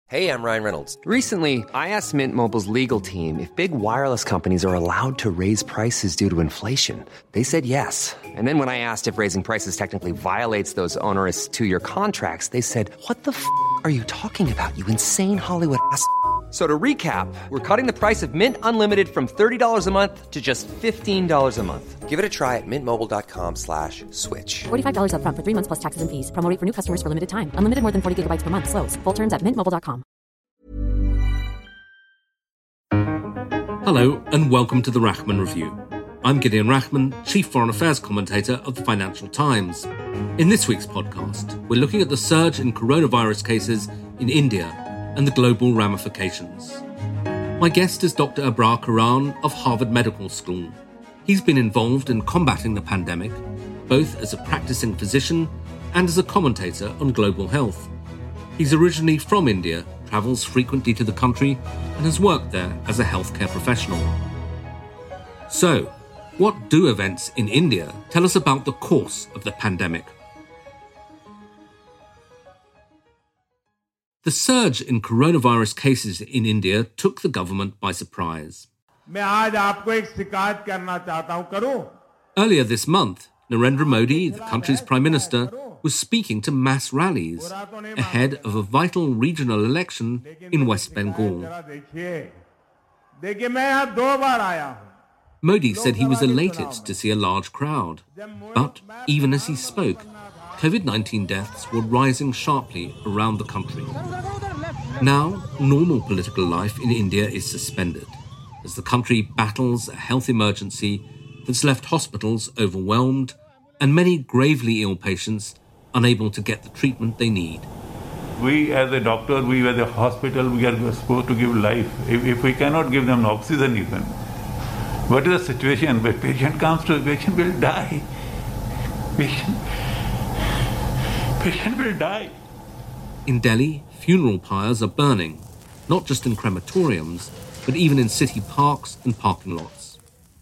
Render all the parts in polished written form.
Hey, I'm Ryan Reynolds. Recently, I asked Mint Mobile's legal team if big wireless companies are allowed to raise prices due to inflation. They said yes. And then when I asked if raising prices technically violates those onerous two-year contracts, they said, "What the f*** are you talking about, you insane Hollywood ass?" So to recap, we're cutting the price of Mint Unlimited from $30 a month to just $15 a month. Give it a try at mintmobile.com/switch. $45 up front for 3 months plus taxes and fees. Promo rate for new customers for limited time. Unlimited more than 40 gigabytes per month. Slows full terms at mintmobile.com. Hello and welcome to the Rachman Review. I'm Gideon Rachman, Chief Foreign Affairs Commentator of the Financial Times. In this week's podcast, we're looking at the surge in coronavirus cases in India and the global ramifications. My guest is Dr. Abrar Karan of Harvard Medical School. He's been involved in combating the pandemic, both as a practicing physician and as a commentator on global health. He's originally from India, travels frequently to the country, and has worked there as a healthcare professional. So, what do events in India tell us about the course of the pandemic? The surge in coronavirus cases in India took the government by surprise. Earlier this month, Narendra Modi, the country's Prime Minister, was speaking to mass rallies ahead of a vital regional election in West Bengal. Modi said he was elated to see a large crowd, but even as he spoke, COVID-19 deaths were rising sharply around the country. Now, normal political life in India is suspended as the country battles a health emergency that's left hospitals overwhelmed and many gravely ill patients unable to get the treatment they need. We as a doctor, we as a hospital, we are supposed to give life. If we cannot give them oxygen even, what is the situation? When patient comes to, patient will die. Patient will die. In Delhi, funeral pyres are burning, not just in crematoriums, but even in city parks and parking lots.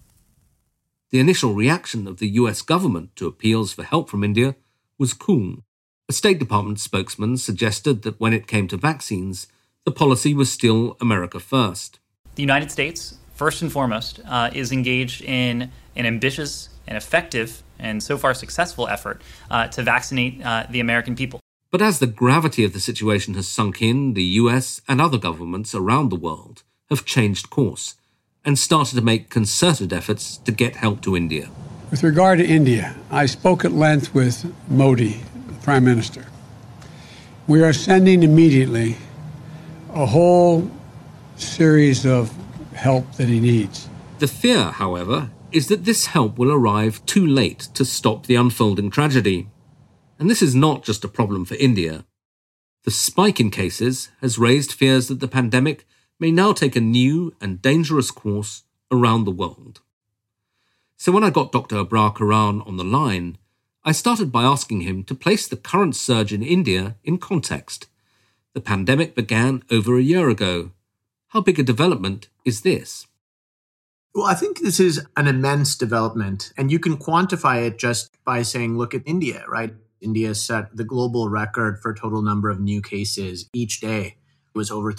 The initial reaction of the US government to appeals for help from India was cool. A State Department spokesman suggested that when it came to vaccines, the policy was still America first. The United States, first and foremost, is engaged in an ambitious and effective and so far successful effort to vaccinate the American people. But as the gravity of the situation has sunk in, the US and other governments around the world have changed course and started to make concerted efforts to get help to India. With regard to India, I spoke at length with Modi, the Prime Minister. We are sending immediately a whole series of help that he needs. The fear, however, is that this help will arrive too late to stop the unfolding tragedy. And this is not just a problem for India. The spike in cases has raised fears that the pandemic may now take a new and dangerous course around the world. So when I got Dr. Abrar Karan on the line, I started by asking him to place the current surge in India in context. The pandemic began over a year ago. How big a development is this? Well, I think this is an immense development, and you can quantify it just by saying, look at India, right? India set the global record for total number of new cases each day. It was over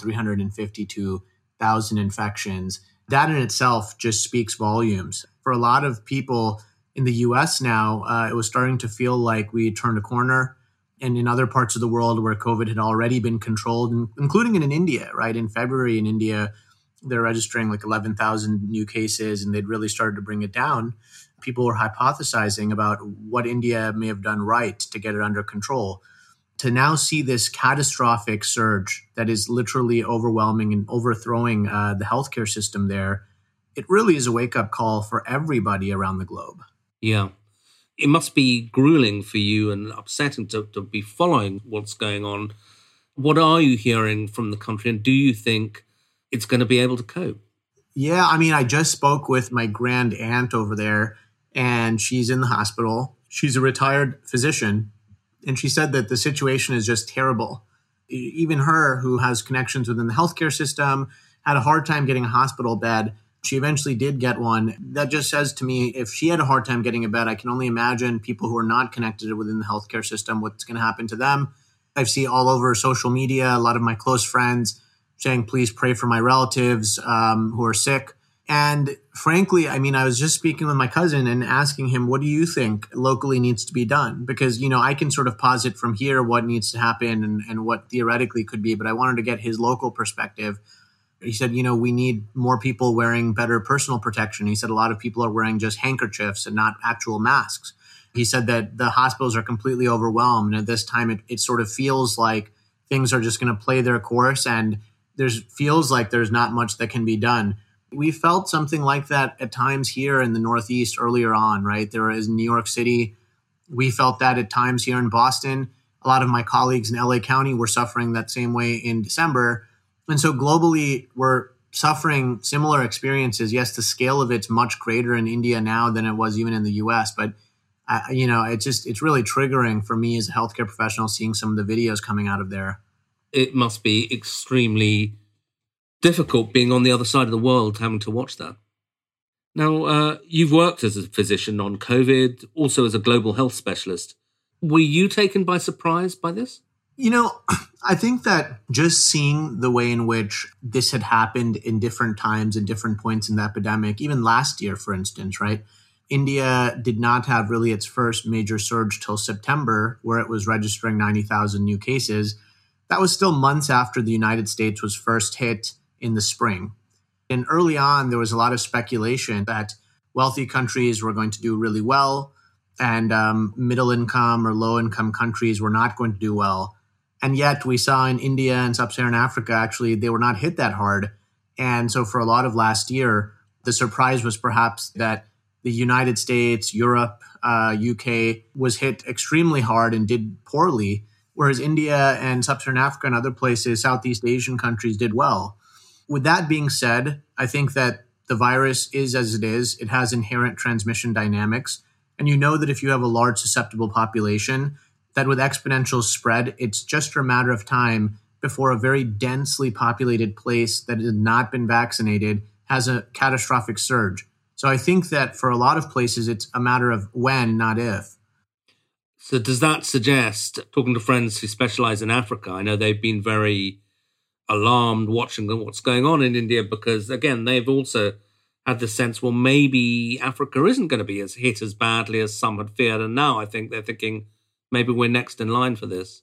352,000 infections. That in itself just speaks volumes. For a lot of people in the US now, it was starting to feel like we had turned a corner. And in other parts of the world where COVID had already been controlled, including in India, right? In February in India, they're registering like 11,000 new cases, and they'd really started to bring it down. People were hypothesizing about what India may have done right to get it under control. To now see this catastrophic surge that is literally overwhelming and overthrowing the healthcare system there, it really is a wake-up call for everybody around the globe. Yeah. It must be grueling for you and upsetting to be following what's going on. What are you hearing from the country, and do you think it's going to be able to cope? Yeah, I mean, I just spoke with my grand aunt over there, and she's in the hospital. She's a retired physician, and she said that the situation is just terrible. Even her, who has connections within the healthcare system, had a hard time getting a hospital bed. She eventually did get one. That just says to me, if she had a hard time getting a bed, I can only imagine people who are not connected within the healthcare system, what's going to happen to them. I see all over social media, a lot of my close friends saying, please pray for my relatives who are sick. And frankly, I mean, I was just speaking with my cousin and asking him, what do you think locally needs to be done? Because, I can sort of posit from here what needs to happen and what theoretically could be, but I wanted to get his local perspective. He said, we need more people wearing better personal protection. He said a lot of people are wearing just handkerchiefs and not actual masks. He said that the hospitals are completely overwhelmed. And at this time, it sort of feels like things are just going to play their course and feels like there's not much that can be done. We felt something like that at times here in the Northeast earlier on, right? There is New York City. We felt that at times here in Boston. A lot of my colleagues in LA County were suffering that same way in December. And so globally, we're suffering similar experiences. Yes, the scale of it's much greater in India now than it was even in the US. But, it's really triggering for me as a healthcare professional seeing some of the videos coming out of there. It must be extremely difficult being on the other side of the world, having to watch that. Now, you've worked as a physician on COVID, also as a global health specialist. Were you taken by surprise by this? I think that just seeing the way in which this had happened in different times and different points in the epidemic, even last year, for instance, right? India did not have really its first major surge till September, where it was registering 90,000 new cases. That was still months after the United States was first hit in the spring. And early on, there was a lot of speculation that wealthy countries were going to do really well and middle income or low income countries were not going to do well. And yet we saw in India and sub-Saharan Africa, actually, they were not hit that hard. And so for a lot of last year, the surprise was perhaps that the United States, Europe, UK was hit extremely hard and did poorly, whereas India and sub-Saharan Africa and other places, Southeast Asian countries did well. With that being said, I think that the virus is as it is. It has inherent transmission dynamics. And that if you have a large susceptible population, that with exponential spread, it's just a matter of time before a very densely populated place that has not been vaccinated has a catastrophic surge. So I think that for a lot of places, it's a matter of when, not if. So does that suggest, talking to friends who specialize in Africa, I know they've been very alarmed watching what's going on in India because, again, they've also had the sense, well, maybe Africa isn't going to be as hit as badly as some had feared. And now I think they're thinking maybe we're next in line for this.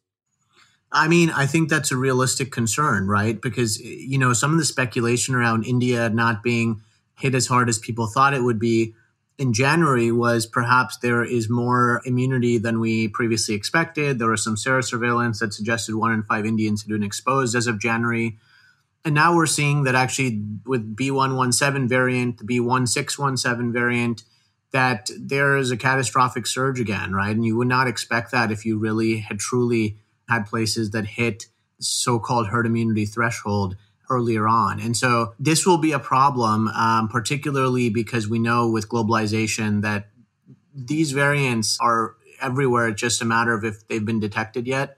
I mean, I think that's a realistic concern, right? Because, some of the speculation around India not being hit as hard as people thought it would be in January was perhaps there is more immunity than we previously expected. There was some serosurveillance that suggested 1 in 5 Indians had been exposed as of January. And now we're seeing that actually with B117 variant, the B1617 variant, that there is a catastrophic surge again, right? And you would not expect that if you really had truly had places that hit so-called herd immunity threshold earlier on. And so this will be a problem, particularly because we know with globalization that these variants are everywhere. It's just a matter of if they've been detected yet.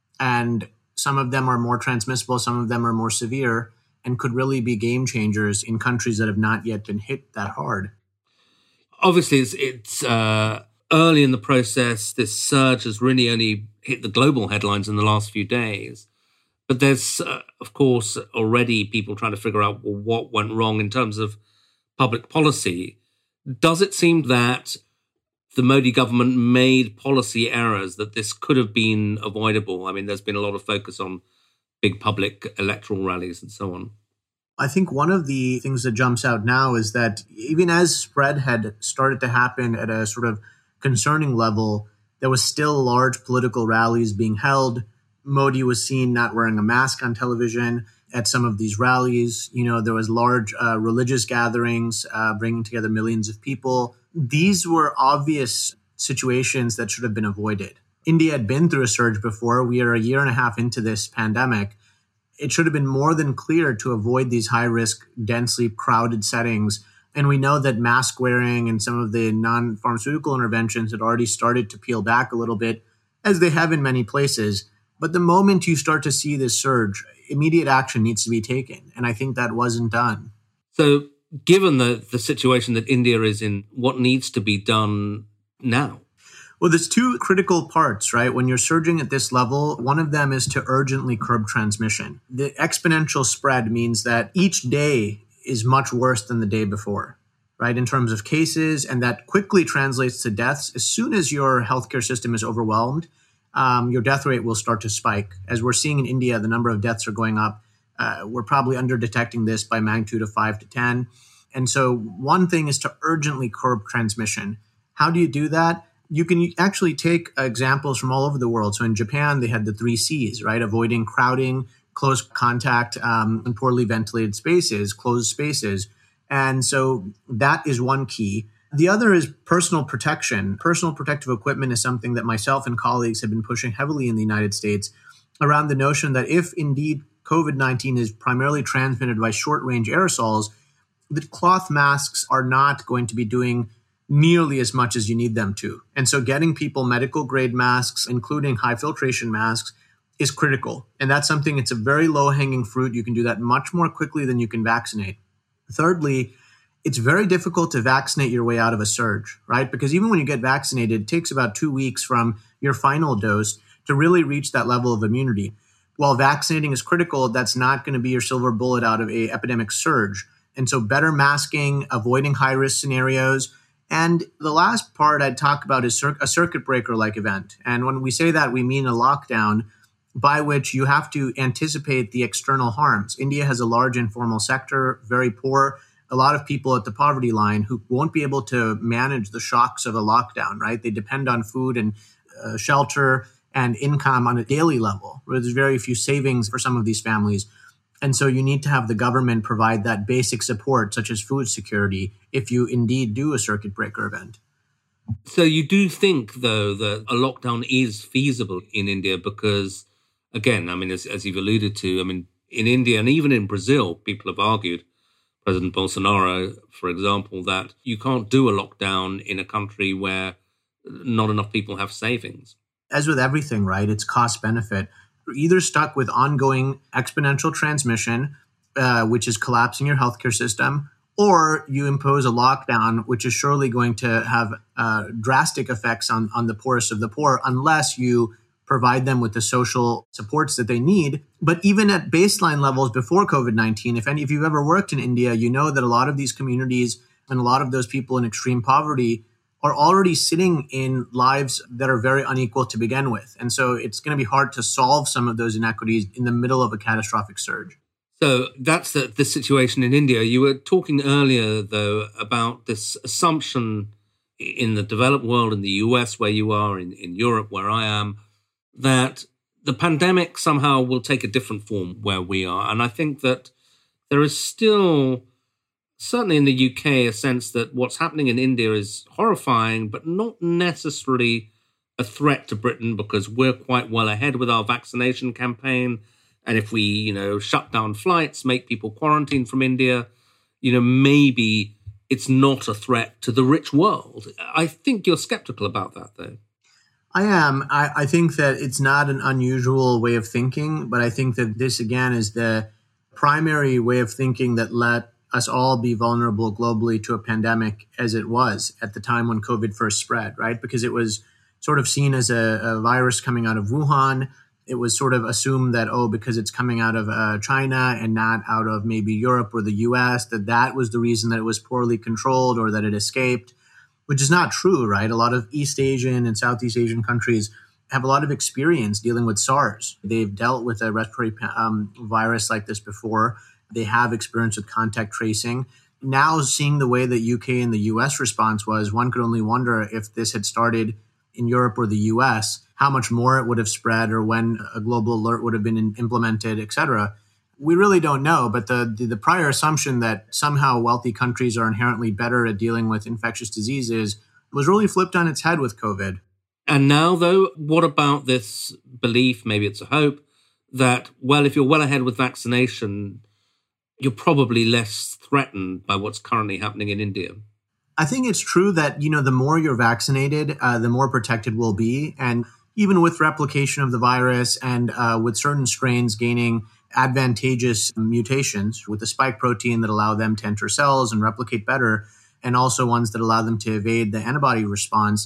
And some of them are more transmissible, some of them are more severe, and could really be game changers in countries that have not yet been hit that hard. Obviously, it's early in the process. This surge has really only hit the global headlines in the last few days. But there's, of course, already people trying to figure out what went wrong in terms of public policy. Does it seem that the Modi government made policy errors, that this could have been avoidable? I mean, there's been a lot of focus on big public electoral rallies and so on. I think one of the things that jumps out now is that even as spread had started to happen at a sort of concerning level, there was still large political rallies being held. Modi was seen not wearing a mask on television at some of these rallies. There was large religious gatherings bringing together millions of people. These were obvious situations that should have been avoided. India had been through a surge before. We are a year and a half into this pandemic. It should have been more than clear to avoid these high-risk, densely crowded settings. And we know that mask wearing and some of the non-pharmaceutical interventions had already started to peel back a little bit, as they have in many places. But the moment you start to see this surge, immediate action needs to be taken. And I think that wasn't done. So given the situation that India is in, what needs to be done now? Well, there's two critical parts, right? When you're surging at this level, one of them is to urgently curb transmission. The exponential spread means that each day is much worse than the day before, right? In terms of cases, and that quickly translates to deaths. As soon as your healthcare system is overwhelmed, your death rate will start to spike. As we're seeing in India, the number of deaths are going up. We're probably under-detecting this by magnitude of 5 to 10. And so one thing is to urgently curb transmission. How do you do that? You can actually take examples from all over the world. So in Japan, they had the 3 C's, right? Avoiding crowding, close contact, in poorly ventilated spaces, closed spaces. And so that is one key. The other is personal protection. Personal protective equipment is something that myself and colleagues have been pushing heavily in the United States around the notion that if indeed COVID-19 is primarily transmitted by short-range aerosols, that cloth masks are not going to be doing nearly as much as you need them to. And so getting people medical-grade masks, including high-filtration masks, is critical. And that's something, it's a very low-hanging fruit. You can do that much more quickly than you can vaccinate. Thirdly, it's very difficult to vaccinate your way out of a surge, right? Because even when you get vaccinated, it takes about 2 weeks from your final dose to really reach that level of immunity. While vaccinating is critical, that's not going to be your silver bullet out of an epidemic surge. And so better masking, avoiding high-risk scenarios. And the last part I'd talk about is a circuit breaker-like event. And when we say that, we mean a lockdown by which you have to anticipate the external harms. India has a large informal sector, very poor, a lot of people at the poverty line who won't be able to manage the shocks of a lockdown, right? They depend on food and shelter and income on a daily level, where there's very few savings for some of these families. And so you need to have the government provide that basic support, such as food security, if you indeed do a circuit breaker event. So you do think, though, that a lockdown is feasible in India because, again, I mean, as you've alluded to, I mean, in India and even in Brazil, people have argued, President Bolsonaro, for example, that you can't do a lockdown in a country where not enough people have savings. As with everything, right, it's cost benefit. You're either stuck with ongoing exponential transmission, which is collapsing your healthcare system, or you impose a lockdown, which is surely going to have drastic effects on the poorest of the poor, unless you provide them with the social supports that they need. But even at baseline levels before COVID-19, if you've ever worked in India, you know that a lot of these communities and a lot of those people in extreme poverty are already sitting in lives that are very unequal to begin with. And so it's going to be hard to solve some of those inequities in the middle of a catastrophic surge. So that's the situation in India. You were talking earlier, though, about this assumption in the developed world, in the US where you are, in Europe where I am, that the pandemic somehow will take a different form where we are. And I think that there is still, certainly in the UK, a sense that what's happening in India is horrifying, but not necessarily a threat to Britain because we're quite well ahead with our vaccination campaign. And if we, shut down flights, make people quarantine from India, maybe it's not a threat to the rich world. I think you're skeptical about that, though. I am. I think that it's not an unusual way of thinking, but I think that this, again, is the primary way of thinking that let us all be vulnerable globally to a pandemic as it was at the time when COVID first spread, right? Because it was sort of seen as a virus coming out of Wuhan. It was sort of assumed that, because it's coming out of China and not out of maybe Europe or the US, that was the reason that it was poorly controlled or that it escaped, which is not true, right? A lot of East Asian and Southeast Asian countries have a lot of experience dealing with SARS. They've dealt with a respiratory virus like this before. They have experience with contact tracing. Now, seeing the way the UK and the US response was, one could only wonder if this had started in Europe or the US, how much more it would have spread or when a global alert would have been implemented, et cetera. We really don't know, but the prior assumption that somehow wealthy countries are inherently better at dealing with infectious diseases was really flipped on its head with COVID. And now, though, what about this belief, maybe it's a hope, that, if you're well ahead with vaccination, you're probably less threatened by what's currently happening in India? I think it's true that, the more you're vaccinated, the more protected we'll be. And even with replication of the virus and with certain strains gaining advantageous mutations with the spike protein that allow them to enter cells and replicate better, and also ones that allow them to evade the antibody response,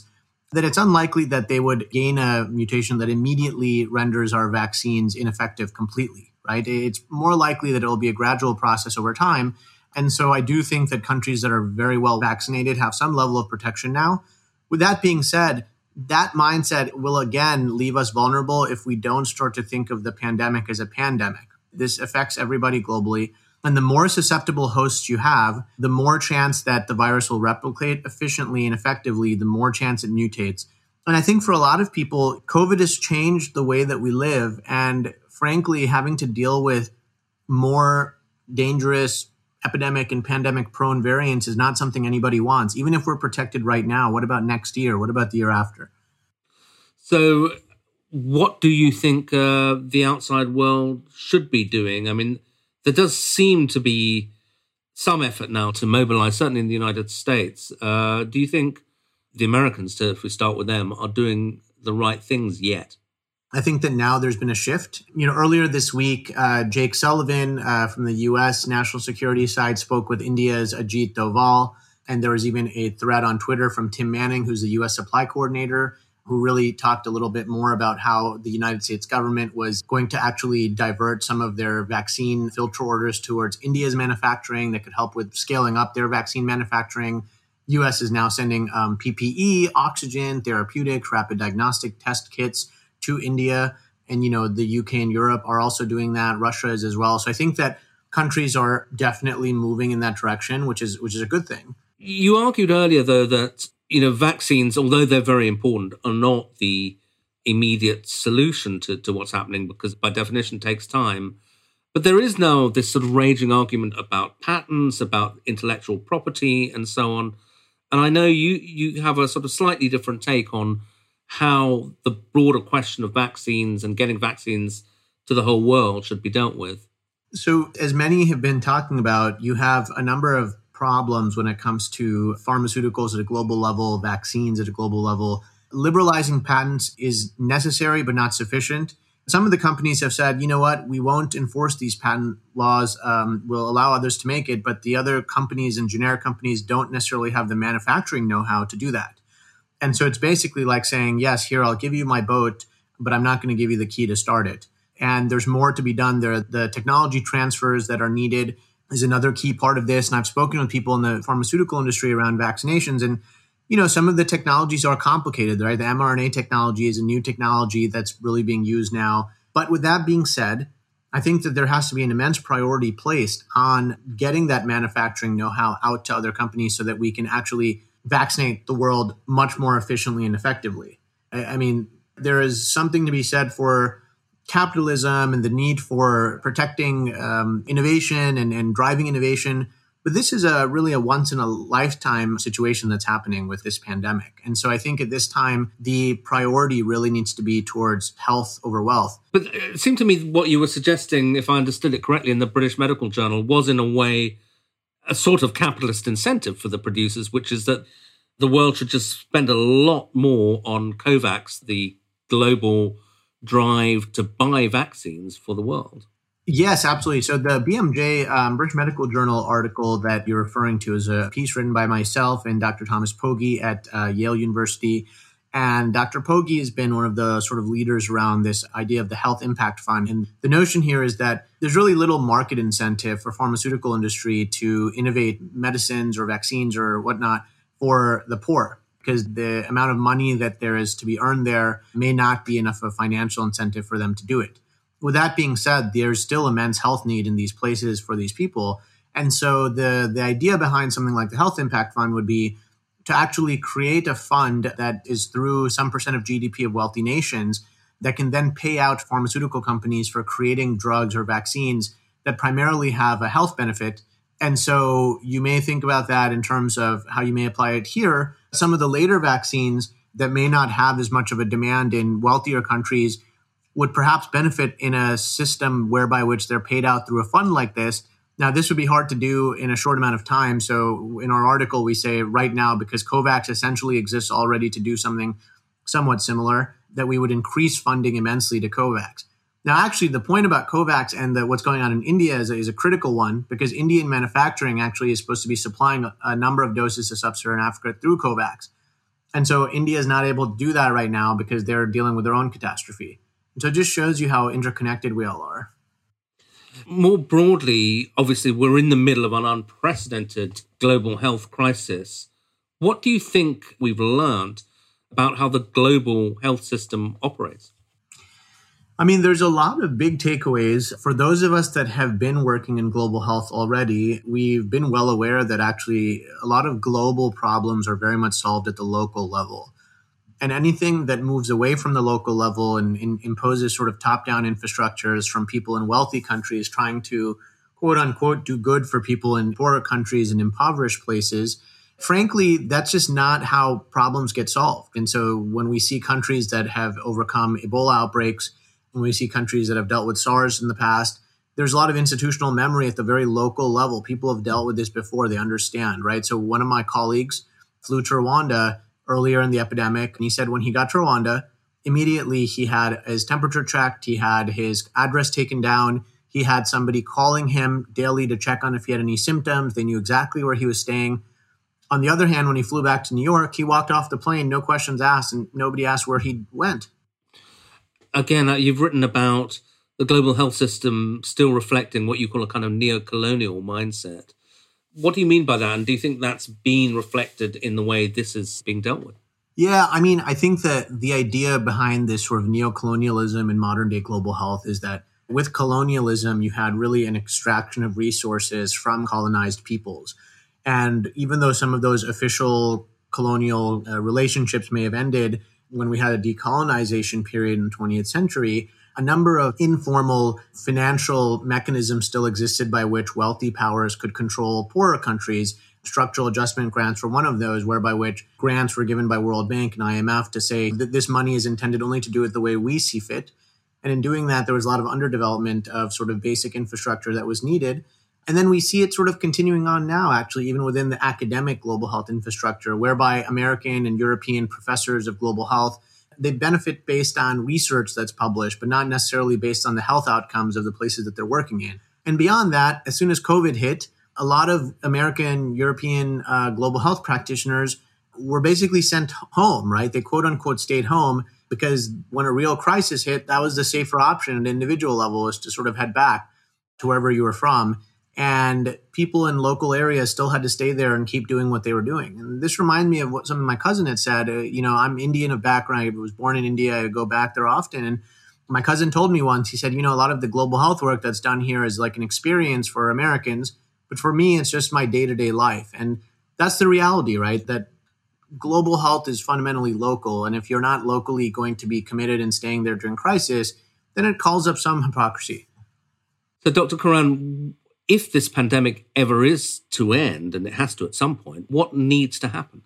that it's unlikely that they would gain a mutation that immediately renders our vaccines ineffective completely, right? It's more likely that it will be a gradual process over time. And so I do think that countries that are very well vaccinated have some level of protection now. With that being said, that mindset will again leave us vulnerable if we don't start to think of the pandemic as a pandemic. This affects everybody globally. And the more susceptible hosts you have, the more chance that the virus will replicate efficiently and effectively, the more chance it mutates. And I think for a lot of people, COVID has changed the way that we live. And frankly, having to deal with more dangerous epidemic and pandemic prone variants is not something anybody wants. Even if we're protected right now, what about next year? What about the year after? So what do you think the outside world should be doing? I mean, there does seem to be some effort now to mobilize, certainly in the United States. Do you think the Americans, if we start with them, are doing the right things yet? I think that now there's been a shift. Earlier this week, Jake Sullivan from the U.S. national security side spoke with India's Ajit Doval. And there was even a thread on Twitter from Tim Manning, who's the U.S. supply coordinator, who really talked a little bit more about how the United States government was going to actually divert some of their vaccine filter orders towards India's manufacturing that could help with scaling up their vaccine manufacturing. U.S. is now sending PPE, oxygen, therapeutics, rapid diagnostic test kits to India. And, the UK and Europe are also doing that. Russia is as well. So I think that countries are definitely moving in that direction, which is a good thing. You argued earlier, though, that vaccines, although they're very important, are not the immediate solution to what's happening because by definition takes time. But there is now this sort of raging argument about patents, about intellectual property and so on. And I know you have a sort of slightly different take on how the broader question of vaccines and getting vaccines to the whole world should be dealt with. So as many have been talking about, you have a number of problems when it comes to pharmaceuticals at a global level, vaccines at a global level. Liberalizing patents is necessary, but not sufficient. Some of the companies have said, we won't enforce these patent laws. We'll allow others to make it, but the other companies and generic companies don't necessarily have the manufacturing know-how to do that. And so it's basically like saying, yes, here, I'll give you my boat, but I'm not going to give you the key to start it. And there's more to be done there. The technology transfers that are needed is another key part of this. And I've spoken with people in the pharmaceutical industry around vaccinations. And, some of the technologies are complicated, right? The mRNA technology is a new technology that's really being used now. But with that being said, I think that there has to be an immense priority placed on getting that manufacturing know-how out to other companies so that we can actually vaccinate the world much more efficiently and effectively. I mean, there is something to be said for capitalism and the need for protecting innovation and driving innovation. But this is really a once-in-a-lifetime situation that's happening with this pandemic. And so I think at this time, the priority really needs to be towards health over wealth. But it seemed to me what you were suggesting, if I understood it correctly, in the British Medical Journal was in a way a sort of capitalist incentive for the producers, which is that the world should just spend a lot more on COVAX, the global drive to buy vaccines for the world. Yes, absolutely. So the BMJ, British Medical Journal article that you're referring to is a piece written by myself and Dr. Thomas Pogge at Yale University. And Dr. Pogge has been one of the sort of leaders around this idea of the Health Impact Fund. And the notion here is that there's really little market incentive for pharmaceutical industry to innovate medicines or vaccines or whatnot for the poor, because the amount of money that there is to be earned there may not be enough of a financial incentive for them to do it. With that being said, there's still immense health need in these places for these people. And so the idea behind something like the Health Impact Fund would be to actually create a fund that is through some percent of GDP of wealthy nations that can then pay out pharmaceutical companies for creating drugs or vaccines that primarily have a health benefit. And so you may think about that in terms of how you may apply it here. Some of the later vaccines that may not have as much of a demand in wealthier countries would perhaps benefit in a system whereby which they're paid out through a fund like this. Now, this would be hard to do in a short amount of time. So in our article, we say right now, because COVAX essentially exists already to do something somewhat similar, that we would increase funding immensely to COVAX. Now, actually, the point about COVAX and what's going on in India is a critical one, because Indian manufacturing actually is supposed to be supplying a number of doses to sub-Saharan Africa through COVAX. And so India is not able to do that right now because they're dealing with their own catastrophe. And so it just shows you how interconnected we all are. More broadly, obviously, we're in the middle of an unprecedented global health crisis. What do you think we've learned about how the global health system operates? I mean, there's a lot of big takeaways. For those of us that have been working in global health already, we've been well aware that actually a lot of global problems are very much solved at the local level. And anything that moves away from the local level and imposes sort of top-down infrastructures from people in wealthy countries trying to, quote unquote, do good for people in poorer countries and impoverished places, frankly, that's just not how problems get solved. And so when we see countries that have overcome Ebola outbreaks, when we see countries that have dealt with SARS in the past, there's a lot of institutional memory at the very local level. People have dealt with this before. They understand, right? So one of my colleagues flew to Rwanda earlier in the epidemic, and he said when he got to Rwanda, immediately he had his temperature checked, he had his address taken down, he had somebody calling him daily to check on if he had any symptoms. They knew exactly where he was staying. On the other hand, when he flew back to New York, he walked off the plane, no questions asked, and nobody asked where he went. Again, you've written about the global health system still reflecting what you call a kind of neo-colonial mindset. What do you mean by that? And do you think that's been reflected in the way this is being dealt with? Yeah, I mean, I think that the idea behind this sort of neo-colonialism in modern-day global health is that with colonialism, you had really an extraction of resources from colonized peoples. And even though some of those official colonial relationships may have ended when we had a decolonization period in the 20th century, a number of informal financial mechanisms still existed by which wealthy powers could control poorer countries. Structural adjustment grants were one of those, whereby which grants were given by World Bank and IMF to say that this money is intended only to do it the way we see fit. And in doing that, there was a lot of underdevelopment of sort of basic infrastructure that was needed. And then we see it sort of continuing on now, actually, even within the academic global health infrastructure, whereby American and European professors of global health, they benefit based on research that's published, but not necessarily based on the health outcomes of the places that they're working in. And beyond that, as soon as COVID hit, a lot of American, European global health practitioners were basically sent home, right? They quote unquote stayed home because when a real crisis hit, that was the safer option at an individual level, is to sort of head back to wherever you were from. And people in local areas still had to stay there and keep doing what they were doing. And this reminded me of what something my cousin had said. I'm Indian of background. I was born in India. I go back there often. And my cousin told me once, he said, a lot of the global health work that's done here is like an experience for Americans. But for me, it's just my day-to-day life. And that's the reality, right? That global health is fundamentally local. And if you're not locally going to be committed and staying there during crisis, then it calls up some hypocrisy. So, Dr. Karan, if this pandemic ever is to end, and it has to at some point, what needs to happen?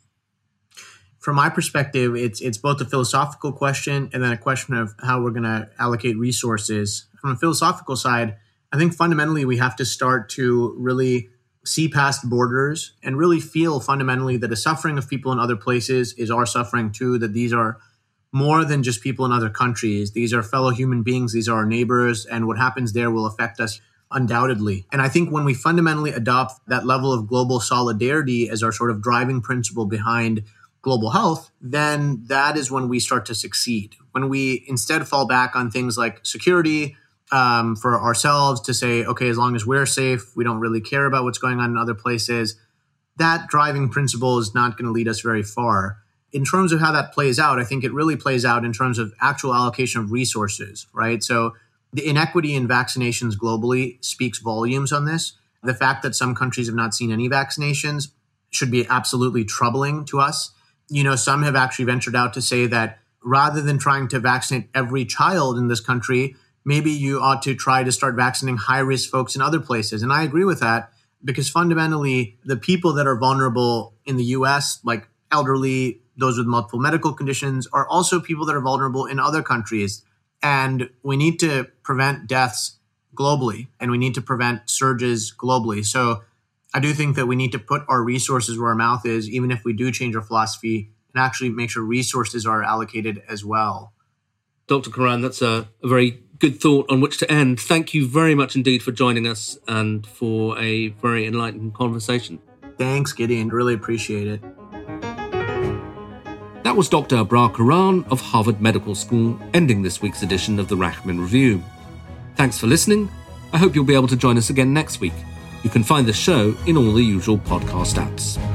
From my perspective, it's both a philosophical question and then a question of how we're going to allocate resources. From a philosophical side, I think fundamentally we have to start to really see past borders and really feel fundamentally that the suffering of people in other places is our suffering too, that these are more than just people in other countries. These are fellow human beings. These are our neighbors, and what happens there will affect us undoubtedly. And I think when we fundamentally adopt that level of global solidarity as our sort of driving principle behind global health, then that is when we start to succeed. When we instead fall back on things like security for ourselves to say, okay, as long as we're safe, we don't really care about what's going on in other places, that driving principle is not going to lead us very far. In terms of how that plays out, I think it really plays out in terms of actual allocation of resources, right? So the inequity in vaccinations globally speaks volumes on this. The fact that some countries have not seen any vaccinations should be absolutely troubling to us. Some have actually ventured out to say that rather than trying to vaccinate every child in this country, maybe you ought to try to start vaccinating high-risk folks in other places. And I agree with that because fundamentally, the people that are vulnerable in the U.S., like elderly, those with multiple medical conditions, are also people that are vulnerable in other countries. And we need to prevent deaths globally, and we need to prevent surges globally. So I do think that we need to put our resources where our mouth is, even if we do change our philosophy, and actually make sure resources are allocated as well. Dr. Karan, that's a very good thought on which to end. Thank you very much indeed for joining us and for a very enlightening conversation. Thanks, Gideon. Really appreciate it. That was Dr. Abrar Quran of Harvard Medical School, ending this week's edition of the Rachman Review. Thanks for listening. I hope you'll be able to join us again next week. You can find the show in all the usual podcast apps.